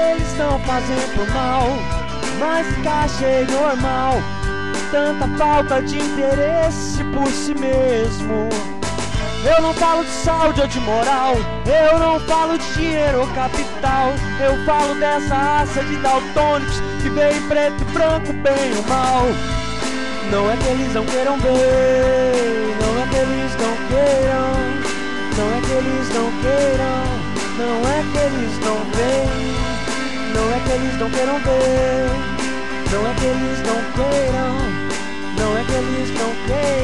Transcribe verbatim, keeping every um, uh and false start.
eles estão fazendo por mal, mas que achei normal tanta falta de interesse por si mesmo. Eu não falo de saúde ou de moral, eu não falo de dinheiro ou capital, eu falo dessa raça de daltônicos que vê em preto e branco bem ou mal. Não é que eles não queiram ver, não é que eles não queiram, não é que eles não queiram, não é que eles não veem, não é que eles não queiram ver, não é que eles não queiram, não é que eles não queiram.